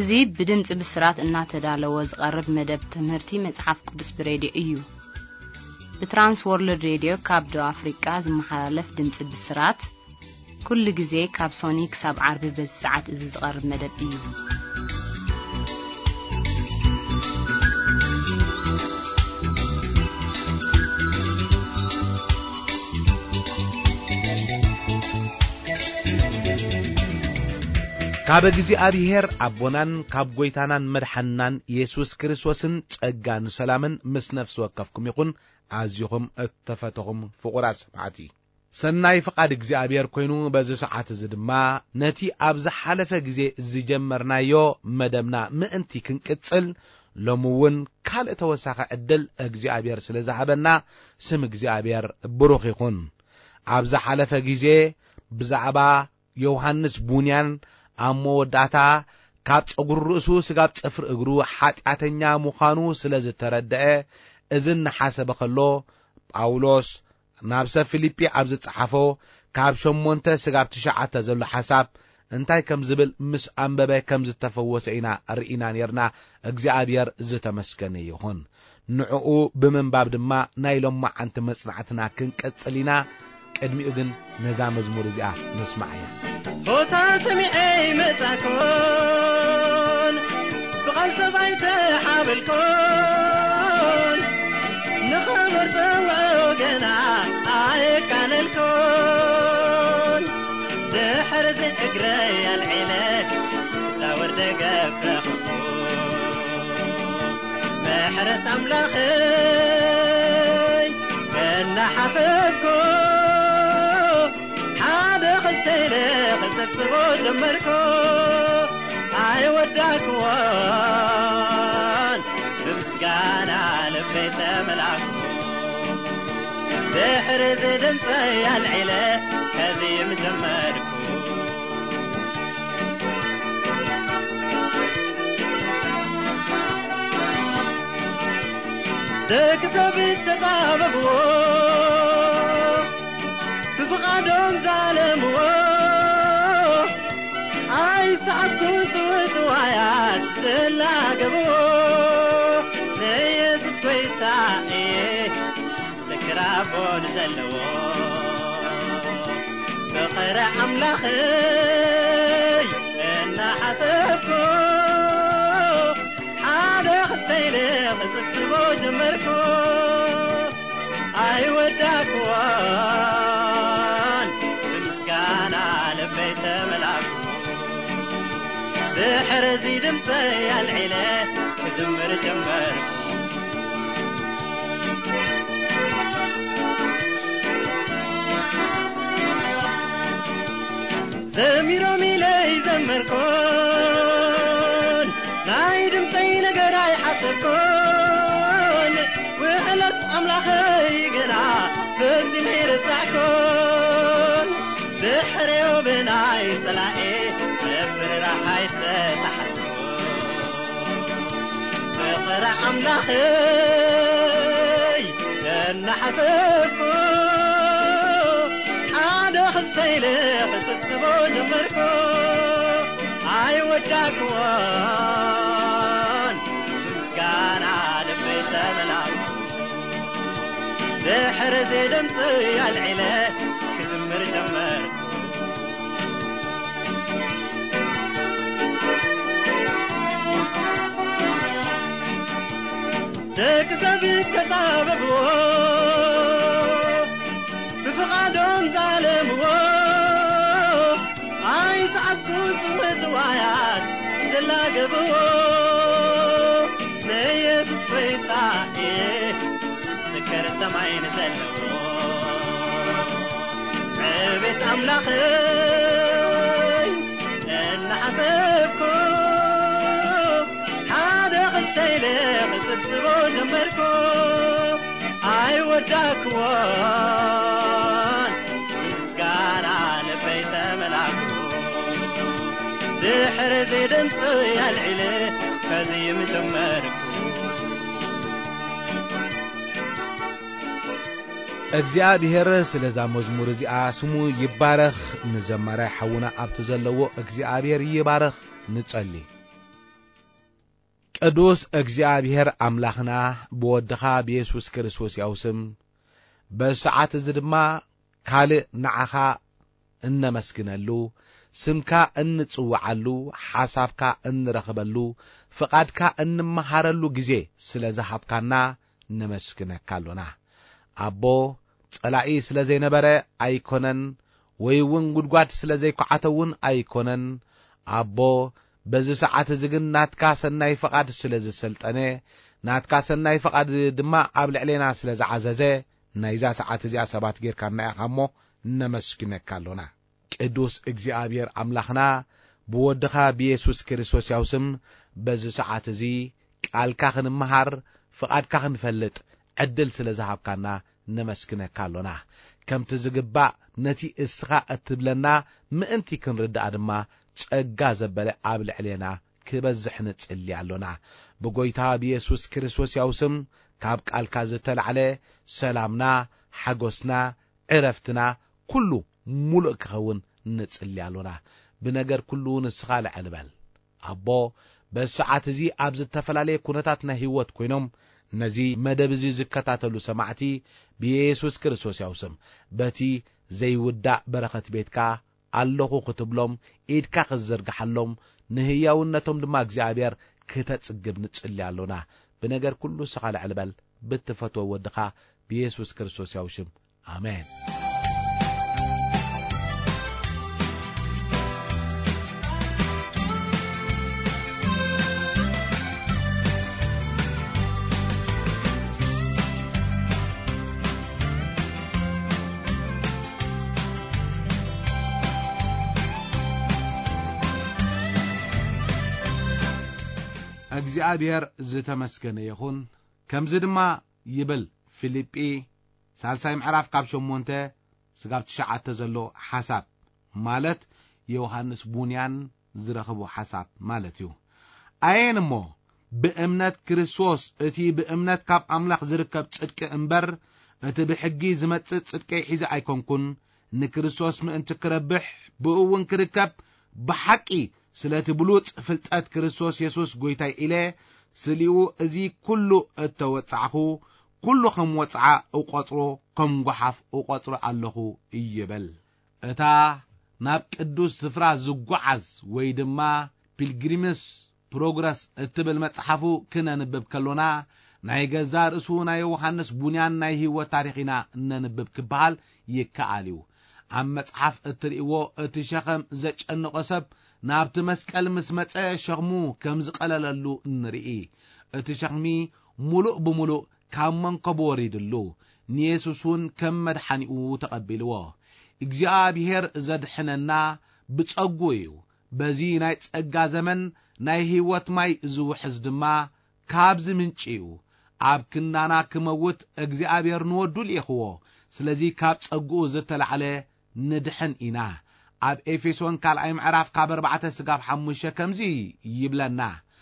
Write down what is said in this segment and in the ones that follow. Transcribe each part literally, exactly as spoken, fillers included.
እዙي بدمጽ بسرات እናተዳለወ ዝቀርብ መደብ ትምህርቲ መጽሐፍ ቅዱስ ብሬዲዮ እዩ በትራንስ ወርልድ ሬዲዮ ካብ ዶ አፍሪካ ዝመሓላለፍ ድምጽ ብስራት ኩሉ ጊዜ ካብ ሶኒክ ሳብ ዓርብ በሰዓት እዚ ዝቀርብ መደብ እዩ ካብ እግዚአብሔር አቦናን ካብ ጎይታናን መድሐናን ኢየሱስ ክርስቶስን ጸጋን ሰላምን ምስ ነፍስ ወከፍኩም ይኹን አዝይኹም እተፈተኹም ፍቁራት ሰማዕቲ ሰናይ ፍቃድ እግዚአብሔር ኮይኑ በዚ ሰዓት እዚ ድማ ነቲ ኣብ ዝሓለፈ ግዜ ዝጀመርናዮ መደብና ምእንቲ ክንቅጽል ሎምውን ካልእ ተወሳኺ ዕድል እግዚአብሔር ስለ ዝሃበና ስም እግዚአብሔር ብሩኽ ይኹን ኣብ ዝሓለፈ ግዜ ብዛዕባ ዮሐንስ ቡንያን አሞዳታ ካብ ጸጉር ርእሱ ስጋብ ጽፍር እግሩ ኃጢአተኛ ሙኻኑ ስለ ዝተረደአ እዝን ሓሰበ ከሎ ጳውሎስ ናብሰ ፊልጵ ኣብ ዝጽሓፎ ካብ ሸሞንተ ስጋብ ትሽዓተ ዘሎ ሐሳብ እንታይ ከም ዝብል ምስ አንበበ ከም ዝተፈወሰ ኢና ርኢና ነርና እግዚአብሔር ዝተመስገነ ይኹን ንዕኡ ብምንባብ ድማ ናይ ሎማዓንቲ መጽናዕትና ክንቀጽሊና ቅድሚኡ ግን ነዛ መዝሙር እዚኣ ንስማዕያ ሆታ ሰሚዐይ መጻኮን ብቐልሰ ባይተ ሓብልኮን ንኸበር ፀውዖ ገና ኣይቃለልኮን ድሕርዚ እግረይ ኣልዒለ ዛወርደ ገፍረኽኮ ምሕረት ኣምላኸይ ገና ሓሰብኮ تيلي خلتك تبو جمركو عاي وداكوان بمسكانا لبيت ملاكو بحرز دمتي العلا هذي مجمركو دك زبيت تقاببو بفقادهم ظالمو عاي سعبكوت وتوايات تلاقبو ليسوس كويتاقي سكرابون زلو فقر عملاخي إنا حسبكو حالي خطيلي خزبتبو جمركو عاي وداكوان بمسكانا لبيت ملاكو بحرزي دمتي العلا كزمر جمركو زميرو ميلي زمركون ناي دمتي نقراي حسبكون وحلت أملاخي قنا فتي ميرزعكون بحري وبناي طلعي بفر راحيت تحسبون بقرع أملاخي كن حسبكون حادا خلتيلي خلتبو جمركو عاي وداكوان مسكانا لبيت ملاكو بحرزي دمتي العلا كزمر جمركو دك زبيت تطاببو بفقادهم ظالمو عايز عبكوت وتوايات زلاقبو ليسوس بيتاقي سكر السمعين زلو عبت أملاخي إن حسبكو حادا خلتيلي خزبتبو جمركو عاي وداكوان مسكانا لبيت ملاكو بحرزي دمتي العلي فزي مجمركو እግዚአብሔር ስለዛ መዝሙር እዚኣ ስሙ ይባረኽ ንዘመረ ሓውና ኣብቲ ዘለዎ እግዚአብሔር ይባረኽ ንጸሊ ቅዱስ እግዚአብሔር አምላኽና ብወድኻ በኢየሱስ ክርስቶስ ያውስም በሰዓት እዚ ድማ ካልእ ንዓኻ እነመስግነሉ ስምካ እንጽውዓሉ ሓሳብካ እንረኽበሉ ፍቃድካ እንመሃረሉ ግዜ ስለ ዝሃብካና ነመስግነካሉና አቦ ጸላኢ ስለ ዘይነበረ ኣይኮነን ወይ እውን ጉድጓድ ስለ ዘይኳዓተውን ኣይኮነን አቦ በዚ ሰዓት እዚ ግን ናትካ ሰናይ ፍቃድ ስለ ዝሰልጠነ ናትካ ሰናይ ፍቃድ ድማ ኣብ ልዕሌና ስለ ዝዓዘዘ ናይዛ ሰዓት እዚኣ ሰባት ጌርካ እናያኻሞ ነመስግነካሉና ቅዱስ እግዚአብሔር አምላኽና ብወድኻ በኢየሱስ ክርስቶስ ያውስም በዚ ሰዓት እዚ ቃልካ ክንመሃር ፍቃድካ ክንፈልጥ ዕድል ስለ ዝሃብካና ነመስግነካሉና ከምቲ ዝግባእ ነቲ እስኻ እትብለና ምእንቲ ክንርዳእ ድማ ጸጋ ዘበለ ኣብ ልዕሌና ክበዝሕ ንጽሊ ኣሎና ብጎይታ በኢየሱስ ክርስቶስ ያውስም ካብ ቃልካ ዝተልዓለ ሰላምና ሓጎስና ዕረፍትና ኩሉ ሙሉእ ክኸውን ንጽሊ ኣሎና ብነገር ኩሉ ንስኻ ልዕል በል አቦ በሰዓት እዚ ኣብ ዝተፈላለየ ኩነታት ናይ ህይወት ኮይኖም ነዚ መደብ እዚ ዝከታተሉ ሰማዕቲ በኢየሱስ ክርስቶስ ያውስም በቲ ዘይውዳእ በረኸት ቤትካ ኣለኹ ክትብሎም ኢድካ ክዘርግሐሎም ንህያውነቶም ድማ እግዚአብሔር ከተጽግብ ንጽሊ ኣሎና ብነገር ኩሉ ስኻ ልዕል በል ብትፈትዎ ወድኻ በኢየሱስ ክርስቶስ ያውስም አሜን እግዚአብሔር ዝተመስገነ ይኹን ከምዚ ድማ ይብል ፊልጵ ሳልሳይ ምዕራፍ ካብ ሸሞንተ ስጋብ ትሽዓተ ዘሎ ሓሳብ ማለት ዮሐንስ ቡንያን ዝረኽቡ ሓሳብ ማለት እዩ ኣየን እሞ ብእምነት ክርስቶስ እቲ ብእምነት ካብ አምላኽ ዝርከብ ጽድቂ እምበር እቲ ብሕጊ ዝመጽእ ጽድቂ ሒዘ ኣይኮንኩን ንክርስቶስ ምእንቲ ክረብሕ ብእውን ክርከብ ብሓቂ ስለቲ ብሉጽ ፍልጠት ክርስቶስ ኢየሱስ ጎይታይ ኢለ ስሊኡ እዚ ኩሉ እተወጻዕኹ ኩሉ ከም ወጽዓ እቆጽሮ ከም ጓሓፍ እቆጽሮ ኣለኹ ይብል እታ ናብ ቅዱስ ስፍራ ዝጓዓዝ ወይ ድማ ፒልግሪምስ ፕሮግረስ እትብል መጽሓፉ ክነንብብ ከሎና ናይ ገዛ ርእሱ ናይ ዮሐንስ ቡንያን ናይ ህይወት ታሪኽና እንንብብ ክበሃል ይከኣል እዩ ኣብ መጽሓፍ እትርእይዎ እቲ ሸኸም ዘጨንቆ ሰብ ናብቲ መስቀል ምስ መጸ ሸኽሙ ከም ዝቀለለሉ እንርኢ እቲ ሸኽሚ ሙሉእ ብሙሉእ ካብ መንከቡ ወሪድሉ ንኢየሱስን ከም መድሓኒኡ ተቐቢልዎ እግዚአብሔር ዘድሕነና ብጸጉ እዩ በዚ ናይ ጸጋ ዘመን ናይ ህይወት ማይ ዝውሕዝ ድማ ካብዚ ምንጭ እዩ ኣብ ክንዳና ክመውት እግዚአብሔር ንወዱ ልኢኽዎ ስለዚ ካብ ጸጉኡ ዝተልዓለ ንድሕን ኢና ኣብ ኤፌሶን ካልኣይ ምዕራፍ ካብ ኣርባዕተ ስጋብ ሓሙሽተ ከምዚ ይብለና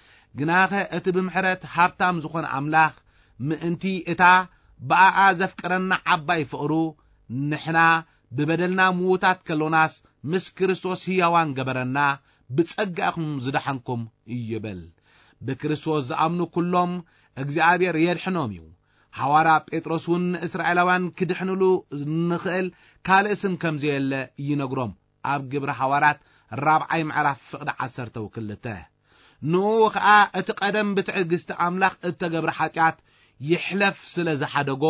ግናኸ እቲ ብምሕረት ሃብታም ዝኾነ ኣምላኽ ምእንቲ እታ ብኣዓ ዘፍቅረና ዓባይ ፍቕሩ ንሕና ብበደልና ምዉታት ከሎናስ ምስ ክርስቶስ ሕያዋን ገበረና ብጸጋኹም ዝደሓንኩም ይብል ብክርስቶስ ዝኣምኑ ኩሎም እግዚአብሔር የድሕኖም እዩ ሐዋርያ ጴጥሮስን እስራኤላውያን ክድሕንሉ ንኽእል ካልእ ስም ከምዚ የለ ይነግሮም ኣብ ግብረ ሐዋርያት ራብዓይ ምዕራፍ ፍቕዲ ዓሰርተ ወክልተ ንኡ ኸዓ እቲ ቀደም ብትዕግስቲ ኣምላኽ እተገብረ ኃጢአት ይሕለፍ ስለ ዝሓደጎ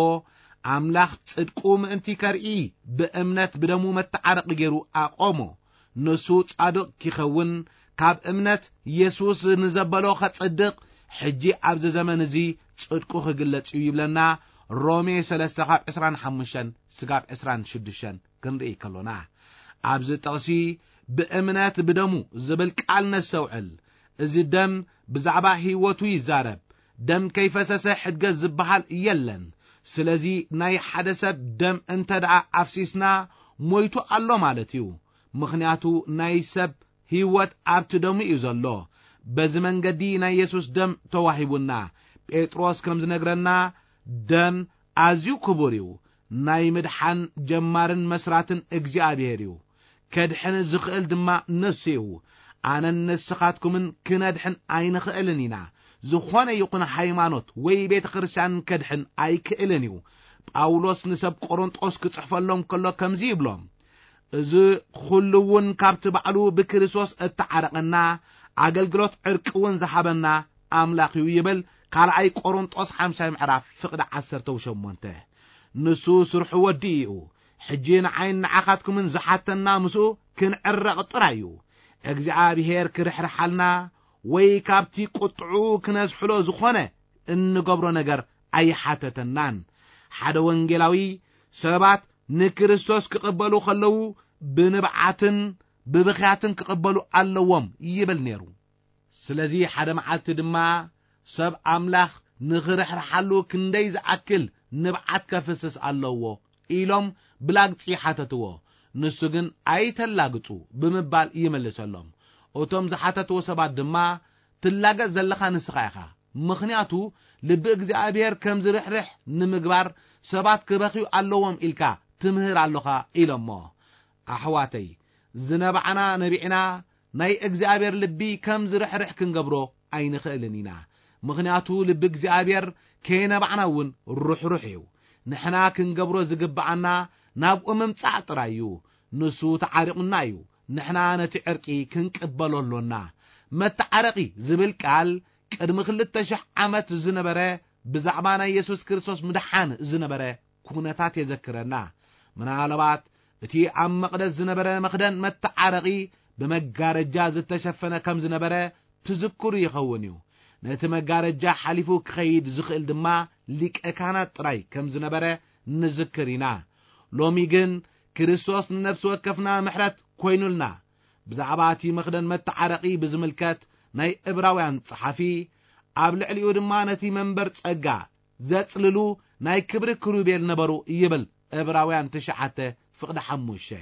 ኣምላኽ ጽድቁ ምእንቲ ከርኢ ብእምነት ብደሙ መተዓረቕ ገይሩ ኣቆሞ ንሱ ጻድቕ ክኸውን ካብ እምነት ኢየሱስ ንዘበሎ ኸጽድቕ ሕጂ ኣብዚ ዘመን እዚ ጽድቁ ክግለጽ እዩ ይብለና ሮሜ ሰለስተ ካብ ዕስራን ሓሙሽተን ስጋብ ዕስራን ሽዱሽተን ክንርኢ ከሎና ኣብዚ ጠቕሲ ብእምነት ብደሙ ዝብል ቃል ነሰውዕል እዚ ደም ብዛዕባ ህይወቱ ይዛረብ ደም ከይፈሰሰ ሕድገት ዝበሃል የለን ስለዚ ናይ ሓደ ሰብ ደም እንተደኣ ኣፍሲስና ሞይቱ ኣሎ ማለት እዩ ምኽንያቱ ናይ ሰብ ህይወት ኣብቲ ደሙ እዩ ዘሎ በዚ መንገዲ ናይ ኢየሱስ ደም ተዋሂቡና ጴጥሮስ ከም ዝነግረና ደም ኣዝዩ ክቡር እዩ ናይ ምድሓን ጀማርን መስራትን እግዚአብሔር እዩ ከድሕን ዝኽእል ድማ ንሱ እዩ ኣነ ንስኻትኩምን ክነድሕን ኣይንኽእልን ኢና ዝኾነ ይኹን ሃይማኖት ወይ ቤተ ክርስቲያን ከድሕን ኣይክእልን እዩ ጳውሎስ ንሰብ ቆሮንጦስ ክጽሕፈሎም ከሎ ከምዚ ይብሎም እዚ ኩሉውን ካብቲ ባዕሉ ብክርስቶስ እተዓረቀና አገልግሎት ዕርቅውን ዝሃበና አምላኽ እዩ ይብል ካልኣይ ቆሮንጦስ ሓምሳይ ምዕራፍ ፍቅዲ ዓሰርተ ሸሞንተ ንሱ ስርሑ ወዲ እዩ ሕጂ ንዓይን ንዓኻትኩምን ዝሓተና ምስኡ ክንዕረቕ ጥራይ እዩ እግዚአብሔር ክርሕርሓልና ወይ ካብቲ ቁጥዑ ክነዝሕሎ ዝኾነ እንገብሮ ነገር ኣይሓተተናን ሓደ ወንጌላዊ ሰባት ንክርስቶስ ክቅበሉ ከለዉ ብንብዓትን ብብኽያትን ክቅበሉ ኣለዎም ይብል ነይሩ ስለዚ ሓደ መዓልቲ ድማ ሰብ አምላኽ ንኽርሕርሓሉ ክንደይ ዝኣክል ንብዓት ከፍስስ ኣለዎ ኢሎም ብላግፂ ሓተትዎ ንሱ ግን ኣይተላግጹ ብምባል ይመልሰሎም እቶም ዝሓተትዎ ሰባት ድማ ትላገጽ ዘለኻ ንስኻ ኢኻ ምኽንያቱ ልቢ እግዚአብሔር ከም ዝርሕርሕ ንምግባር ሰባት ክበኽዩ ኣለዎም ኢልካ ትምህር ኣለኻ ኢሎሞ ኣሕዋተይ ዝነብዓና ነቢዕና ናይ እግዚአብሔር ልቢ ከም ዝርሕርሕ ክንገብሮ ኣይንኽእልን ኢና ምኽንያቱ ልቢ እግዚአብሔር ከይነብዓና እውን ሩሕሩሕ እዩ ንሕና ክንገብሮ ዝግባአና ናብኡ ምምጻእ ጥራይ እዩ ንሱ ተዓሪቁና እዩ ንሕና ነቲ ዕርቂ ክንቅበለሎና መተዓረቂ ዝብል ቃል ቅድሚ ክልተ ሽሕ ዓመት ዝነበረ ብዛዕባ ናይ ኢየሱስ ክርስቶስ ምድሓን ዝነበረ ኩነታት የዘክረና ምናልባት እቲ ኣብ መቅደስ ዝነበረ መኽደን መተዓረቂ ብመጋረጃ ዝተሸፈነ ከም ዝነበረ ትዝክሩ ይኸውን እዩ ነቲ መጋረጃ ሓሊፉ ክኸይድ ዝኽእል ድማ ሊቀ ካህናት ጥራይ ከም ዝነበረ ንዝክር ኢና ሎሚ ግን ክርስቶስ ንነፍሲ ወከፍና ምሕረት ኮይኑልና ብዛዕባ እቲ መኽደን መተዓረቂ ብዝምልከት ናይ ዕብራውያን ጸሓፊ ኣብ ልዕሊኡ ድማ ነቲ መንበር ጸጋ ዘጽልሉ ናይ ክብሪ ክሩቤል ነበሩ ይብል ዕብራውያን ትሽዓተ ፍቅዲ ሓሙሽተ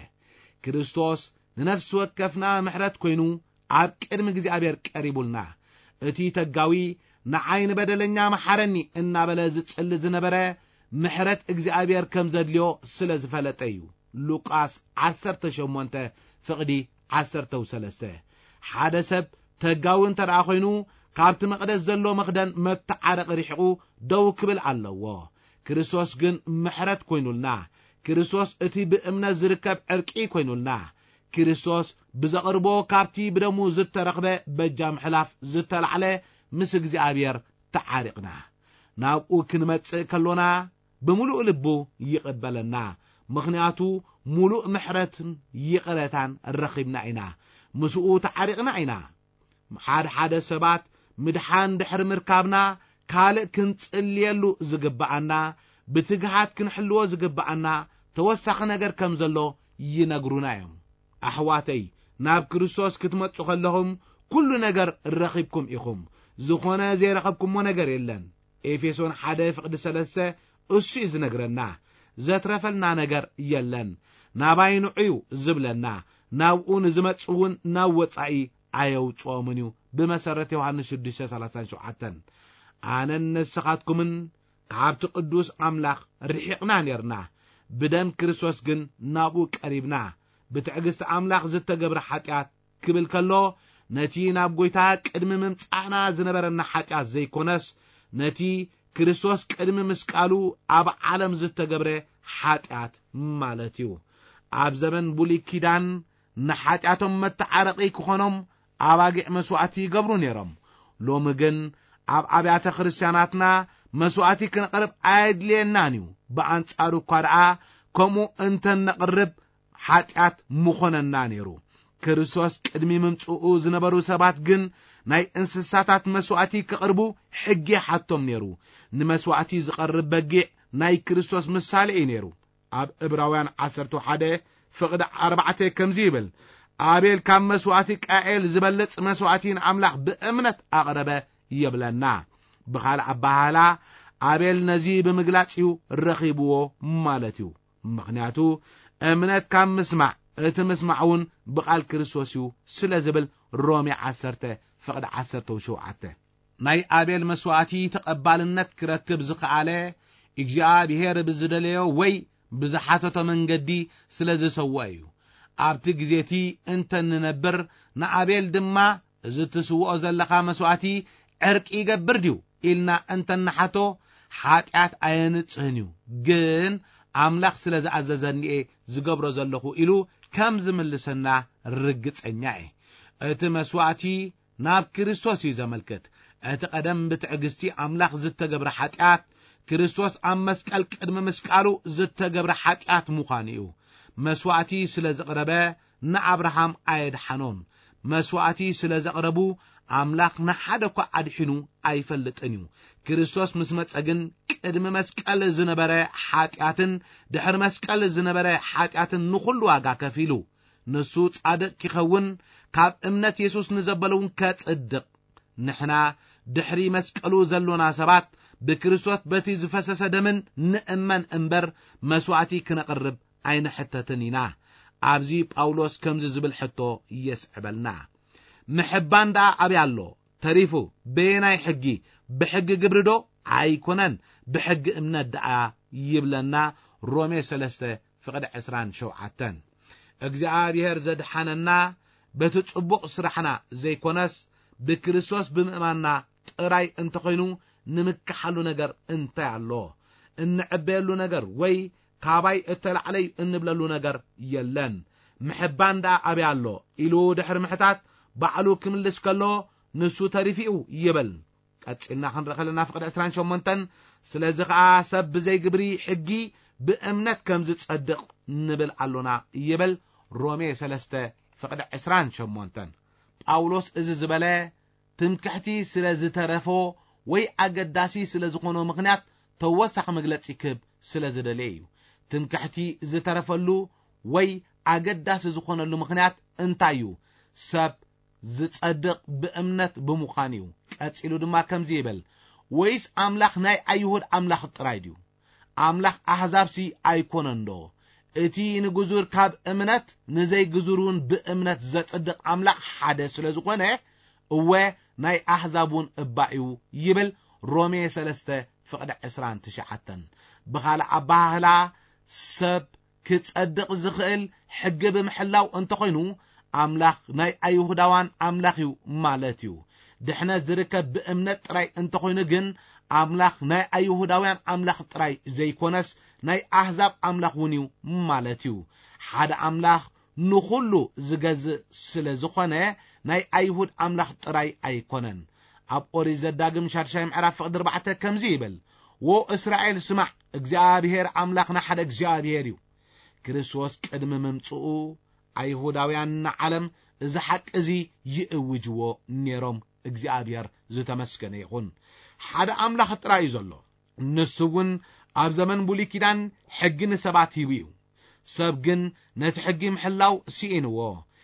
ክርስቶስ ንነፍሲ ወከፍና ምሕረት ኮይኑ ኣብ ቅድሚ እግዚአብሔር ቀሪቡልና እቲ ተጋዊ ንዓይን በደለኛ መሐረኒ እናበለ ዝጽሊ ዝነበረ ምሕረት እግዚአብሔር ከም ዘድልዮ ስለ ዝፈለጠ እዩ ሉቃስ ዓሰርተ ሸሞንተ ፍቅዲ ዓሰርተ ሰለስተ ሓደ ሰብ ተጋዊ እንተደኣ ኮይኑ ካብቲ መቅደስ ዘሎ መኽደን መተዓረቂ ሪሕቁ ደው ክብል ኣለዎ ክርስቶስ ግን ምሕረት ኮይኑልና ክርስቶስ እቲ ብእምነት ዝርከብ ዕርቂ ኮይኑልና ክርስቶስ ብዘቕርቦ ካብቲ ብደሙ ዝተረኽበ በጃ ምሕላፍ ዝተልዓለ ምስ እግዚአብሔር ተዓሪቕና ናብኡ ክንመጽእ ከሎና ብምሉእ ልቡ ይቕበለና ምኽንያቱ ሙሉእ ምሕረትን ይቕረታን ረኺብና ኢና ምስኡ ተዓሪቕና ኢና ሓደ ሓደ ሰባት ምድሓን ድሕሪ ምርካብና ካልእ ክንጽልየሉ ዝግባአና ብትግሃት ክንሕልዎ ዝግባአና ተወሳኺ ነገር ከም ዘሎ ይነግሩና እዮም ኣሕዋተይ ናብ ክርስቶስ ክትመጹ ከለኹም ኩሉ ነገር ረኺብኩም ኢኹም ዝኾነ ዘይረኸብኩሞ ነገር የለን ኤፌሶን ሓደ ፍቅዲ ሰለስተ እሱ እዩ ዝነግረና ዘትረፈልና ነገር የለን ናባይ ንዑዩ ዝብለና ናብኡ ንዝመጽውን ናብ ወጻኢ ኣየውፅኦምን እዩ ብመሰረት ዮሐንስ ሽዱሽተ ሰላሳ ሸውዓተ ኣነን ንስኻትኩምን ካብቲ ቅዱስ ኣምላኽ ርሒቕና ነርና ብደም ክርስቶስ ግን ናብኡ ቀሪብና ብትዕግስቲ ኣምላኽ ዝተገብረ ሓጢአት ክብል ከሎ ነቲ ናብ ጎይታ ቅድሚ ምምጻእና ዝነበረና ሓጢአት ዘይኮነስ ነቲ ክርስቶስ ቅድሚ ምስቃሉ ኣብ ዓለም ዝተገብረ ሓጢአት ማለት እዩ ኣብ ዘመን ብሉይ ኪዳን ንሓጢአቶም መተዓረቂ ክኾኖም ኣባጊዕ መስዋዕቲ ይገብሩ ነይሮም ሎሚ ግን ኣብ ኣብያተ ክርስቲያናትና መስዋዕቲ ክንቀርብ ኣየድልየናን እዩ ብኣንጻሩ እኳ ደኣ ከምኡ እንተነቕርብ ሓጢአት ምኾነና ነይሩ ክርስቶስ ቅድሚ ምምጽኡ ዝነበሩ ሰባት ግን ናይ እንስሳታት መስዋዕቲ ክቅርቡ ሕጊ ሓቶም ነይሩ ንመስዋዕቲ ዝቐርብ በጊዕ ናይ ክርስቶስ ምሳሌ እዩ ነይሩ ኣብ ዕብራውያን ዓሰርተ ሓደ ፍቅዲ ኣርባዕተ ከምዚ ይብል አቤል ካብ መስዋዕቲ ቃኤል ዝበለጽ መስዋዕቲ ንኣምላኽ ብእምነት ኣቕረበ ይብለና ብኻልእ ኣባሃላ አቤል ነዚ ብምግላጽ እዩ ረኺብዎ ማለት እዩ ምኽንያቱ እምነት ካብ ምስማዕ እቲ ምስማዕውን ብቓል ክርስቶስ እዩ ስለ ዝብል ሮሜ ዓሰርተ ፍቅዲ ዓሰርተ ሸውዓተ ናይ አቤል መስዋዕቲ ተቐባልነት ክረክብ ዝኸኣለ እግዚአብሔር ብዝደለዮ ወይ ብዝሓተቶ መንገዲ ስለ ዝሰውአ እዩ ኣብቲ ግዜቲ እንተንነብር ንአቤል ድማ እዚ ትስውኦ ዘለኻ መስዋዕቲ ዕርቂ ይገብር ድዩ ኢልና እንተናሓቶ ሓጢአት ኣየንጽህንዩ ግን ኣምላኽ ስለ ዝኣዘዘኒኤ ዝገብሮ ዘለኹ ኢሉ ከም ዝምልሰና ርግጸኛ እየ እቲ መስዋዕቲ ናብ ክርስቶስ እዩ ዘመልክት እቲ ቀደም ብትዕግስቲ ኣምላኽ ዝተገብረ ሓጢአት ክርስቶስ ኣብ መስቀል ቅድሚ ምስቃሉ ዝተገብረ ሓጢአት ምዃኑ እዩ መስዋዕቲ ስለ ዘቕረበ ንኣብርሃም ኣየድሓኖን መስዋዕቲ ስለ ዘቕረቡ ኣምላኽ ንሓደ እኳ ኣድሒኑ ኣይፈልጥን እዩ ክርስቶስ ምስ መጸ ግን ቅድሚ መስቀል ዝነበረ ሓጢአትን ድሕሪ መስቀል ዝነበረ ሓጢአትን ንኹሉ ዋጋ ከፊሉ ንሱ ጻድቕ ክኸውን ካብ እምነት ኢየሱስ ንዘበለውን ከጽድቕ ንሕና ድሕሪ መስቀሉ ዘሎና ሰባት ብክርስቶስ በቲ ዝፈሰሰ ደምን ንእመን እምበር መስዋዕቲ ክነቕርብ ኣይንሕተትን ኢና ኣብዚ ጳውሎስ ከምዚ ዝብል ሕቶ የስዕበልና ምሕባን ዳ ኣብያሎ ተሪፉ በየናይ ሕጊ ብሕጊ ግብርዶ ኣይኮነን ብሕጊ እምነት ዳኣ ይብለና ሮሜ ሰለስተ ፍቅዲ ዕስራን ሸውዓተን እግዚአብሔር ዘድሓነና በቲ ጽቡቕ ስራሕና ዘይኮነስ ብክርስቶስ ብምእማንና ጥራይ እንተኾይኑ ንምክሓሉ ነገር እንታይ ኣሎ እንዕበየሉ ነገር ወይ ካባይ እተላዕለይ እንብለሉ ነገር የለን ምሕባን ዳ ኣብያሎ ኢሉ ድሕሪ ምሕታት ባዕሉ ክምልስ ከሎ ንሱ ተሪፊኡ ይብል ቀጽልና ክንረኸለና ፍቅዲ ዕስራን ሸሞንተን ስለዚ ከዓ ሰብ ብዘይ ግብሪ ሕጊ ብእምነት ከም ዝጸድቕ ንብል ኣሎና ይብል ሮሜ ሰለስተ ፍቅዲ ዕስራን ሸሞንተን ጳውሎስ እዚ ዝበለ ትምክሕቲ ስለ ዝተረፎ ወይ ኣገዳሲ ስለ ዝኾነ ምኽንያት ተወሳኺ መግለጺ ክብ ስለ ዝደለ እዩ ትምክሕቲ ዝተረፈሉ ወይ ኣገዳሲ ዝኾነሉ ምኽንያት እንታይ እዩ ሰብ ዝጸድቕ ብእምነት ብምዃን እዩ ቀጺሉ ድማ ከምዚ ይብል ወይስ ኣምላኽ ናይ ኣይሁድ ኣምላኽ ጥራይ ድዩ ኣምላኽ ኣሕዛብሲ ኣይኮነን ዶ እቲ ንግዙር ካብ እምነት ንዘይግዙሩን ብእምነት ዘጸድቕ ኣምላኽ ሓደ ስለ ዝኾነ እወ ናይ ኣሕዛቡን እባእዩ ይብል ሮሜ ሰለስተ ፍቅዲ ዕስራን ትሽዓተን ብኻልእ ኣባህላ ሰብ ክጸድቕ ዝኽእል ሕጊ ብምሕላው እንተኾይኑ ኣምላኽ ናይ ኣይሁዳውያን ኣምላኽ እዩ ማለት እዩ ድሕነት ዝርከብ ብእምነት ጥራይ እንተኾይኑ ግን ኣምላኽ ናይ ኣይሁዳውያን ኣምላኽ ጥራይ ዘይኮነስ ናይ ኣሕዛብ ኣምላኽ እውን እዩ ማለት እዩ ሓደ ኣምላኽ ንኹሉ ዝገዝእ ስለ ዝኾነ ናይ ኣይሁድ ኣምላኽ ጥራይ ኣይኮነን ኣብ ኦሪት ዘዳግም ሻድሻይ ምዕራፍ ፍቅዲ ኣርባዕተ ከምዚ ይብል ወ እስራኤል ስማዕ እግዚአብሔር ኣምላኽና ሓደ እግዚአብሔር እዩ ክርስቶስ ቅድሚ መምጽኡ ኣይሁዳውያን ንዓለም እዚ ሓቂ እዚ ይእውጅዎ ነይሮም እግዚአብሔር ዝተመስገነ ይኹን ሓደ ኣምላኽ ጥራይ እዩ ዘሎ ንሱ እውን ኣብ ዘመን ብሉይ ኪዳን ሕጊ ንሰባት ሂቡ እዩ ሰብ ግን ነቲ ሕጊ ምሕላው ሲኢንዎ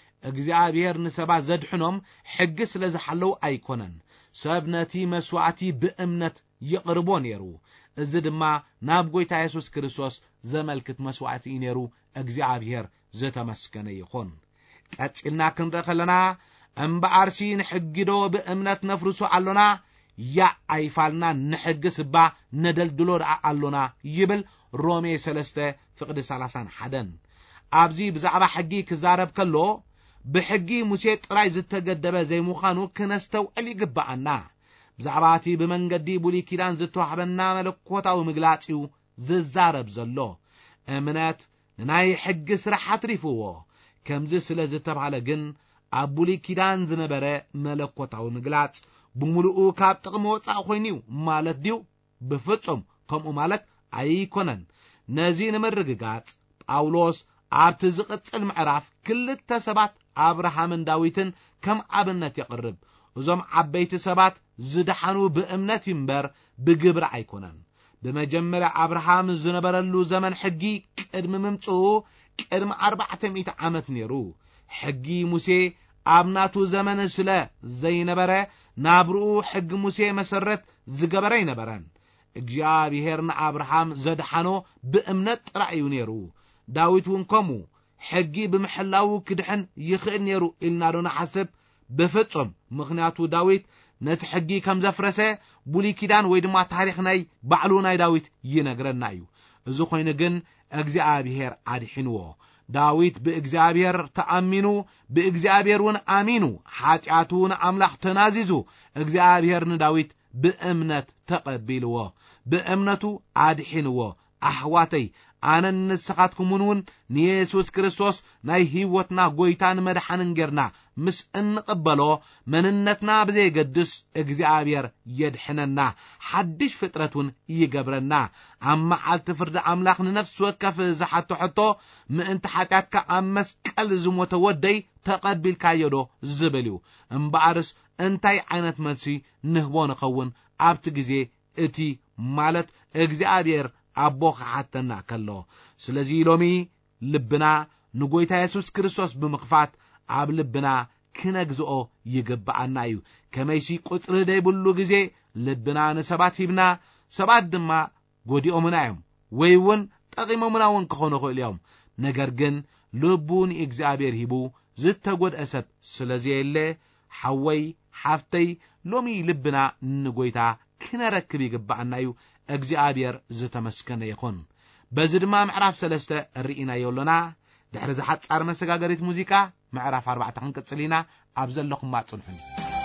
እግዚአብሔር ንሰባት ዘድሕኖም ሕጊ ስለ ዝሓለው ኣይኮነን ሰብ ነቲ መስዋዕቲ ብእምነት ይቕርቦ ነይሩ እዚ ድማ ናብ ጎይታ ኢየሱስ ክርስቶስ ዘመልክት መስዋዕቲ እዩ ነይሩ እግዚአብሔር ዝተመስገነ ይኹን ቀጽልና ክንረኸለና እምበኣርሲ ንሕጊዶ ብእምነት ነፍርሱ ኣሎና ያ ኣይፋልና ንሕጊ ስባ ነደልድሎ ደኣ ኣሎና ይብል ሮሜ ሰለስተ ፍቅዲ ሰላሳን ሓደን ኣብዚ ብዛዕባ ሕጊ ክዛረብ ከሎ ብሕጊ ሙሴ ጥራይ ዝተገደበ ዘይምዃኑ ክነስተውዕል ይግባአና ብዛዕባ እቲ ብመንገዲ ብሉይ ኪዳን ዝተዋህበና መለኮታዊ ምግላጽ እዩ ዝዛረብ ዘሎ እምነት ንናይ ሕጊ ስራሕ ኣትሪፍዎ ከምዚ ስለ ዝተባሃለ ግን ኣብ ብሉይ ኪዳን ዝነበረ መለኮታዊ ምግላጽ ብምሉኡ ካብ ጥቕሚ ወፃእ ኮይኑ ማለት ድዩ ብፍጹም ከምኡ ማለት ኣይኮነን ነዚ ንምርግጋጽ ጳውሎስ ኣብቲ ዝቕጽል ምዕራፍ ክልተ ሰባት አብርሃምን ዳዊትን ከም ኣብነት የቕርብ እዞም ዓበይቲ ሰባት ዝደሓኑ ብእምነት ይምበር ብግብሪ ኣይኮነን በመጀመሪያ አብርሃም ዝነበረሉ ዘመን ሕጊ ቅድሚ ምምጽኡ ቅድሚ ኣርባዕተ ሚእቲ ዓመት ነይሩ ሕጊ ሙሴ ኣብናቱ ዘመን ስለ ዘይነበረ ናብርኡ ሕጊ ሙሴ መሰረት ዝገበረ ይነበረን እግዚአብሔር ንአብርሃም ዘድሓኖ ብእምነት ጥራይ እዩ ነይሩ ዳዊት እውን ከምኡ ሕጊ ብምሕላው ክድሕን ይኽእል ነይሩ ኢልና ዶ ንሓስብ ብፍጹም ምኽንያቱ ዳዊት ነቲ ሕጊ ከም ዘፍረሰ ብሉይ ኪዳን ወይ ድማ ታሪኽ ናይ ባዕሉ ናይ ዳዊት ይነግረና እዩ እዚ ኮይኑ ግን እግዚአብሔር ኣድሒንዎ ዳዊት ብእግዚአብሔር ተኣሚኑ ብእግዚአብሔርን ኣሚኑ ሓጢአቱን ኣምላኽ ተናዚዙ እግዚአብሔር ንዳዊት ብእምነት ተቀቢልዎ ብእምነቱ ኣድሒንዎ ኣሕዋተይ ኣነ ንስኻትኩምን ንኢየሱስ ክርስቶስ ናይ ህይወትና ጎይታን መድሓንን ጌርና ምስ እንቅበሎ መንነትና ብዘይገድስ እግዚአብሔር የድሕነና ሓድሽ ፍጥረቱን ይገብረና ኣብ መዓልቲ ፍርዲ ኣምላኽ ንነፍስ ወከፍ ዝሓቶ ሕቶ ምእንቲ ሓጢአትካ ኣብ መስቀል ዝሞተ ወደይ ተቀቢልካዮ ዶ ዝብል እዩ እምበኣርስ እንታይ ዓይነት መልሲ ንህቦ ንኸውን ኣብቲ ግዜ እቲ ማለት እግዚአብሔር ኣቦ ሓተና ከሎ ስለዚ ሎሚ ልብና ንጎይታ ኢየሱስ ክርስቶስ ብምኽፋት ኣብ ልብና ክነግዝኦ ይግባአና እዩ ከመይሲ ቁጥሪ ደይብሉ ግዜ ልብና ንሰባት ሂብና ሰባት ድማ ጎዲኦምና እዮም ወይውን ጠቂሞምና እውን ክኾኑ ይኽእሉ እዮም ነገር ግን ልቡን እግዚአብሔር ሂቡ ዝተጎድአ ሰብ ስለዚ የለ ሓወይ ሓፍተይ ሎሚ ልብና ንጎይታ ክነረክብ ይግባአና እዩ እግዚአብሔር ዝተመስገነ ይኹን በዚ ድማ ምዕራፍ ሰለስተ ርኢና የሎና ድሕሪ ዝሓጻር መሰጋገሪት ሙዚቃ ምዕራፍ ኣርባዕተ ክንቅጽል ኢና ኣብ ዘለኹም ማጽንሑን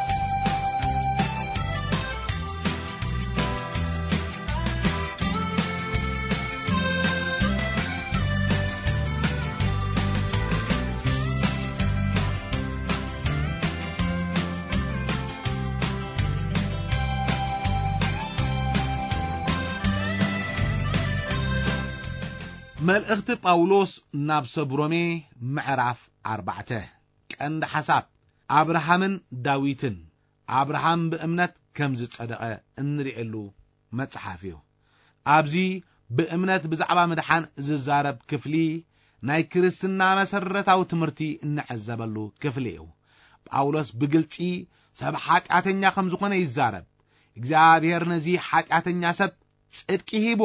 መልእኽቲ ጳውሎስ ናብ ሰብሮሜ ምዕራፍ ኣርባዕተ ቀንዲ ሓሳብ አብርሃምን ዳዊትን አብርሃም በእምነት ከም ዝጸደቀ እንሪኤሉ መጽሓፍ እዩ ኣብዚ በእምነት ብዛዕባ መድሓን ዝዛረብ ክፍሊ ናይ ክርስትና መሰረታዊ ትምህርቲ እንዕዘበሉ ክፍሊ እዩ ጳውሎስ ብግልጺ ሰብ ኃጢአተኛ ከም ዝኾነ ይዛረብ እግዚአብሔር ነዚ ኃጢአተኛ ሰብ ጽድቂ ሂቦ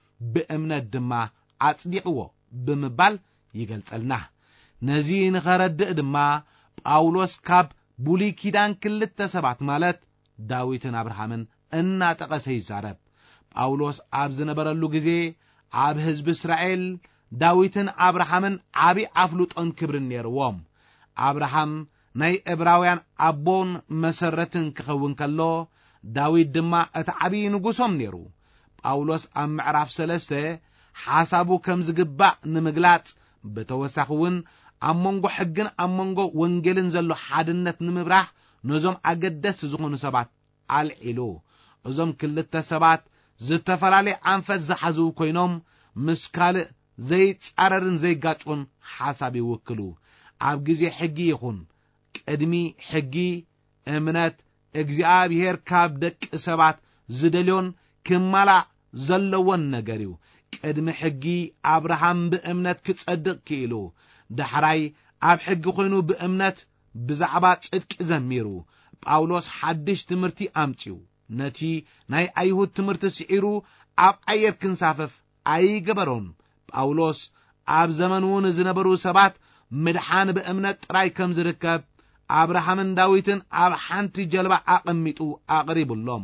በእምነት ድማ አጽዲቅዎ ብምባል ይገልጸልና ነዚ ንኸረድእ ድማ ጳውሎስ ካብ ብሉይ ኪዳን ክልተ ሰባት ማለት ዳዊትን አብርሃምን እናጠቀሰ ይዛረብ ጳውሎስ ኣብ ዝነበረሉ ግዜ ኣብ ህዝቢ እስራኤል ዳዊትን አብርሃምን ዓቢ አፍሉጦን ክብርን ነይርዎም አብርሃም ናይ ዕብራውያን አቦን መሰረትን ክኸውን ከሎ ዳዊት ድማ እቲ ዓቢ ንጉሶም ነይሩ ጳውሎስ ኣብ ምዕራፍ ሰለስተ ሓሳቡ ከም ዝግባእ ንምግላጽ በተወሳኺውን ኣብ መንጎ ሕግን ኣብ መንጎ ወንጌልን ዘሎ ሓድነት ንምብራህ ነዞም ኣገደስ ዝኾኑ ሰባት ኣልዒሉ እዞም ክልተ ሰባት ዝተፈላለዩ ኣንፈት ዝሓዙ ኮይኖም ምስ ካልእ ዘይጻረርን ዘይጋጭን ሓሳብ ይውክሉ ኣብ ግዜ ሕጊ ይኹን ቅድሚ ሕጊ እምነት እግዚአብሔር ካብ ደቂ ሰባት ዝደልዮን ክማላእ ዘለዎን ነገር እዩ ቅድሚ ሕጊ አብርሃም በእምነት ክጸድቅ ክኢሉ ድሕራይ ኣብ ሕጊ ኮይኑ በእምነት ብዛዕባ ጽድቂ ዘሚሩ ጳውሎስ ሓድሽ ትምህርቲ ኣምጪው ነቲ ናይ ኣይሁድ ትምህርቲ ስዒሩ ኣብ ኣየር ክንሳፈፍ ኣይገበሮን ጳውሎስ ኣብ ዘመኑን ዝነበሩ ሰባት ምድሓን በእምነት ጥራይ ከም ዝርከብ አብርሃምን ዳዊትን ኣብ ሓንቲ ጀልባ ኣቐሚጡ ኣቕሪብሎም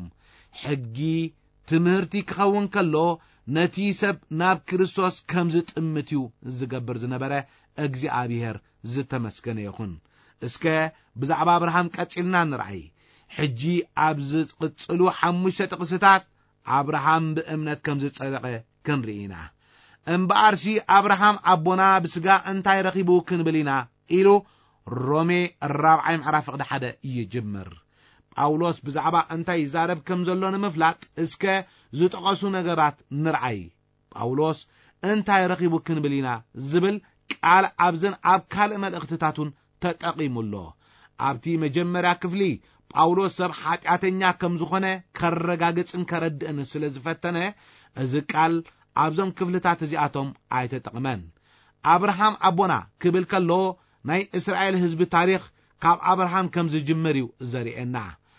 ሕጊ ትምህርቲ ክኸውን ከሎ ነቲ ሰብ ናብ ክርስቶስ ከም ዝጥምትዩ ዝገብር ዝነበረ እግዚአብሔር ዝተመስገነ ይኹን እስከ ብዛዕባ አብርሃም ቀጽልና ንርአይ ሕጂ ኣብ ዝቅጽሉ ሓሙሽተ ጥቅስታት አብርሃም በእምነት ከም ዝጸደቀ ክንርኢና እምበኣርሲ አብርሃም አቦና ብስጋ እንታይ ረኺቡ ክንብሊና ኢሉ ሮሜ ራብዓይ ምዕራፍ ሓደ ይጅምር ጳውሎስ ብዛዕባ እንታይ ይዛረብ ከም ዘሎ ንምፍላጥ እስከ ዝጠቀሱ ነገራት ንርአይ ጳውሎስ እንታይ ረኺቡ ክንብሊና ዝብል ቃል ኣብዘን ኣብ ካልእ መልእኽትታቱን ተጠቂሙሎ ኣብቲ መጀመርያ ክፍሊ ጳውሎስ ሰብ ኃጢአተኛ ከም ዝኾነ ከረጋግጽን ከረድእን ስለ ዝፈተነ እዚ ቃል ኣብዞም ክፍልታት እዚኣቶም ኣይተጠቅመን አብርሃም አቦና ክብል ከሎ ናይ እስራኤል ህዝቢ ታሪኽ ካብ አብርሃም ከም ዝጅምር እዩ ዘሪኤና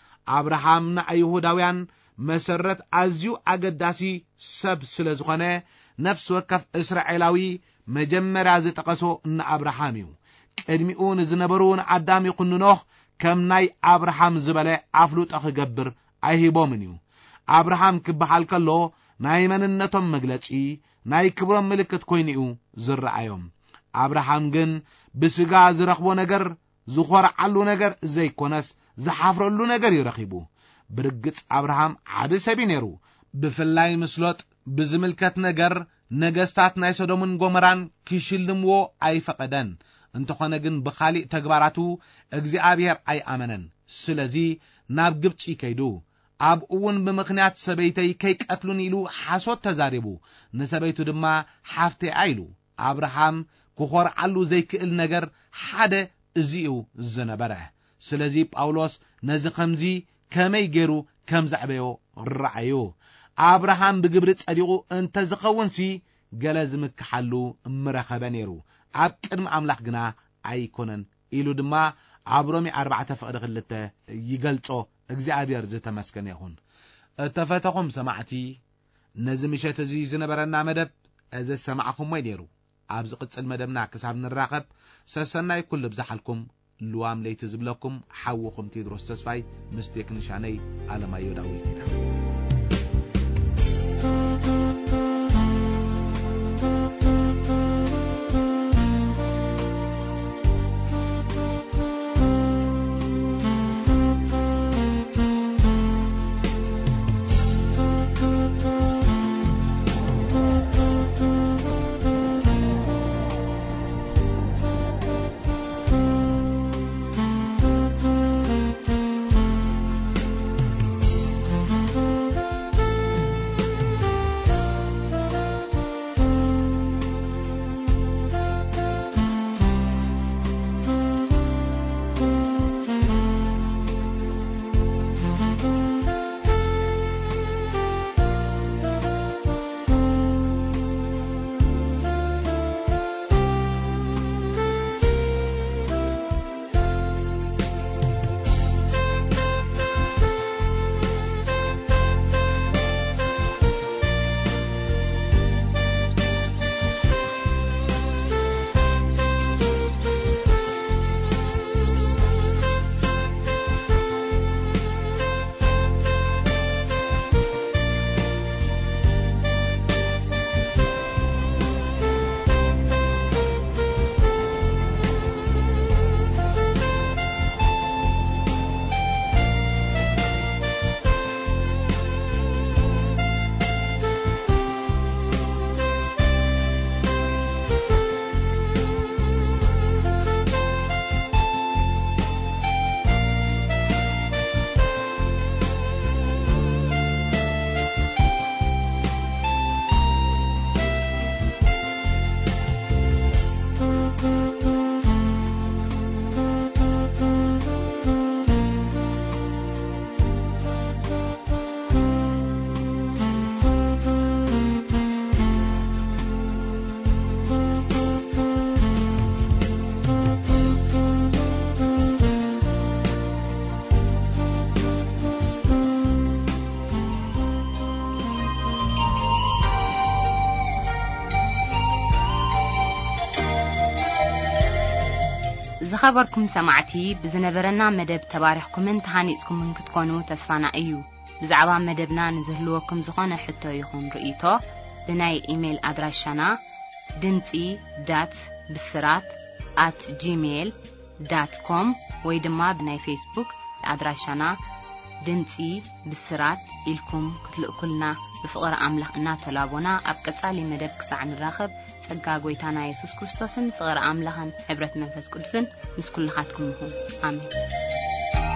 አብርሃም ንአይሁዳውያን መሰረት ኣዝዩ ኣገዳሲ ሰብ ስለ ዝኾነ ነፍስ ወከፍ እስራኤላዊ መጀመርያ ዝጠቀሶ ንአብርሃም እዩ ቅድሚኡ ንዝነበሩ ንኣዳም ይኹን ኖህ ከም ናይ አብርሃም ዝበለ ኣፍሉጦ ክገብር ኣይሂቦምን እዩ አብርሃም ክበሃል ከሎ ናይ መንነቶም መግለጺ ናይ ክብሮም ምልክት ኮይኑ እዩ ዝረአዮም አብርሃም ግን ብስጋ ዝረኽቦ ነገር ዝኾርዓሉ ነገር ዘይኮነስ ዝሓፍረሉ ነገር ይረኺቡ ብርግጽ አብርሃም ዓደ ሰብ ነይሩ ብፍላይ ምስሎጥ ብዝምልከት ነገር ነገስታት ናይ ሶዶምን ጎሞራን ክሽልምዎ ኣይፈቀደን እንተኾነ ግን ብኻሊእ ተግባራቱ እግዚአብሔር ኣይኣመነን ስለዚ ናብ ግብጽ ከይዱ ኣብ እውን ብምኽንያት ሰበይተይ ከይቀትሉን ኢሉ ሓሶት ተዛሪቡ ንሰበይቱ ድማ ሓፍቴ ኣይሉ አብርሃም ክኾርዓሉ ዘይክእል ነገር ሓደ እዚኡ ዝነበረ ስለዚ ጳውሎስ ነዚ ከምዚ ከመይ ገይሩ ከም ዘዕበዮ ረአዩ አብርሃም ብግብሪ ጸዲቁ እንተ ዝኸውን ሲ ገለ ዝምክሓሉ ምረኸበ ነይሩ ኣብ ቅድሚ ኣምላኽ ግና ኣይኮነን ኢሉ ድማ ኣብ ሮሚ ኣርባዕተ ፍቅዲ ክልተ ይገልጾ እግዚአብሔር ዝተመስገነ ይኹን እተፈተኹም ሰማዕቲ ነዚ ምሸት እዚ ዝነበረና መደብ እዚ ሰማዕኹም ወይ ነይሩ ኣብ ዝቅጽል መደብና ክሳብ ንራኸብ ሰሰናይ ኩሉ ብዛሓልኩም ልዋም ለይቲ ዝብለኩም ሓውኹም ቴድሮስ ተስፋይ ምስ ቴክኒሻነይ ኣለማዮ ዳዊት ኢና ዝኸበርኩም ሰማዕቲ ብዝነበረና መደብ ተባሪኽኩምን ተሃኒጽኩምን ክትኮኑ ተስፋና እዩ ብዛዕባ መደብና ንዝህልወኩም ዝኾነ ሕቶ ይኹን ርእይቶ ብናይ ኢሜል ኣድራሻና ድምጺ ዳት ብስራት ኣት ጂሜል ዳት ኮም ወይ ድማ ብናይ ፌስቡክ ኣድራሻና ድምጺ ብስራት ኢልኩም ክትልእኩልና ብፍቕሪ ኣምላኽ እናተላቦና ኣብ ቀጻሊ መደብ ክሳዕ ንራኸብ ጸጋ ጎይታና ኢየሱስ ክርስቶስን ፍቕሪ ኣምላኽን ሕብረት መንፈስ ቅዱስን ምስ ኩልኻትኩም ይኹን ኣሜን